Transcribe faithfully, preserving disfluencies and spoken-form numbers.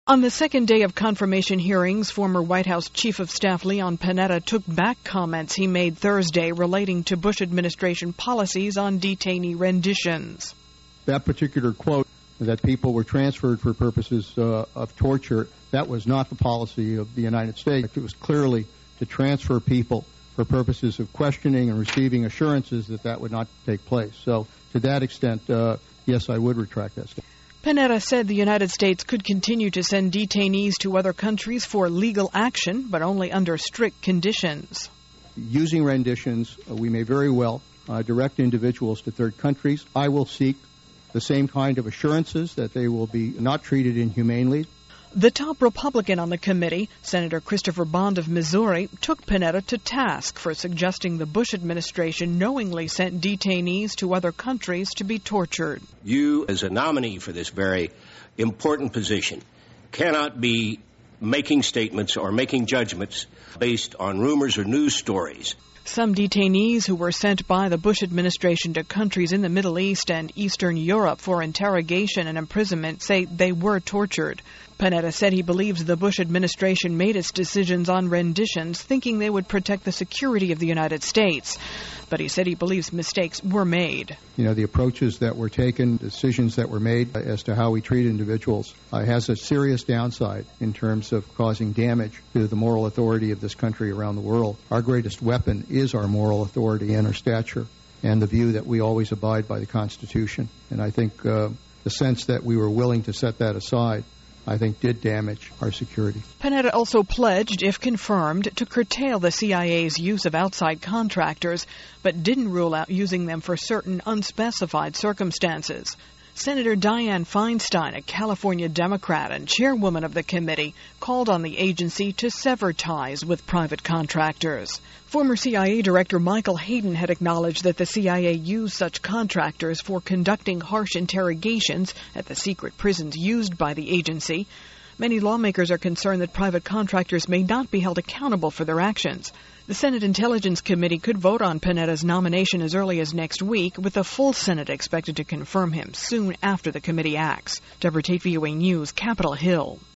On the second day of confirmation hearings, former White House Chief of Staff Leon Panetta took back comments he made Thursday relating to Bush administration policies on detainee renditions. That particular quote, that people were transferred for purposes uh, of torture, that was not the policy of the United States. It was clearly to transfer people for purposes of questioning and receiving assurances that that would not take place. So to that extent, uh, yes, I would retract that statement. Panetta said the United States could continue to send detainees to other countries for legal action, but only under strict conditions. Using renditions, uh, we may very well uh, direct individuals to third countries. I will seek the same kind of assurances that they will be not treated inhumanely. The top Republican on the committee, Senator Christopher Bond of Missouri, took Panetta to task for suggesting the Bush administration knowingly sent detainees to other countries to be tortured. You, as a nominee for this very important position, cannot be making statements or making judgments based on rumors or news stories. Some detainees who were sent by the Bush administration to countries in the Middle East and Eastern Europe for interrogation and imprisonment say they were tortured. Panetta said he believes the Bush administration made its decisions on renditions thinking they would protect the security of the United States. But he said he believes mistakes were made. You know, the approaches that were taken, decisions that were made as to how we treat individuals uh, has a serious downside in terms of causing damage to the moral authority of this country around the world. Our greatest weapon is our moral authority and our stature and the view that we always abide by the Constitution. And I think uh, the sense that we were willing to set that aside, I think, did damage our security. Panetta also pledged, if confirmed, to curtail the C I A's use of outside contractors, but didn't rule out using them for certain unspecified circumstances. Senator Dianne Feinstein, a California Democrat and chairwoman of the committee, called on the agency to sever ties with private contractors. Former C I A Director Michael Hayden had acknowledged that the C I A used such contractors for conducting harsh interrogations at the secret prisons used by the agency. Many lawmakers are concerned that private contractors may not be held accountable for their actions. The Senate Intelligence Committee could vote on Panetta's nomination as early as next week, with the full Senate expected to confirm him soon after the committee acts. Deborah Tate, V O A News, Capitol Hill.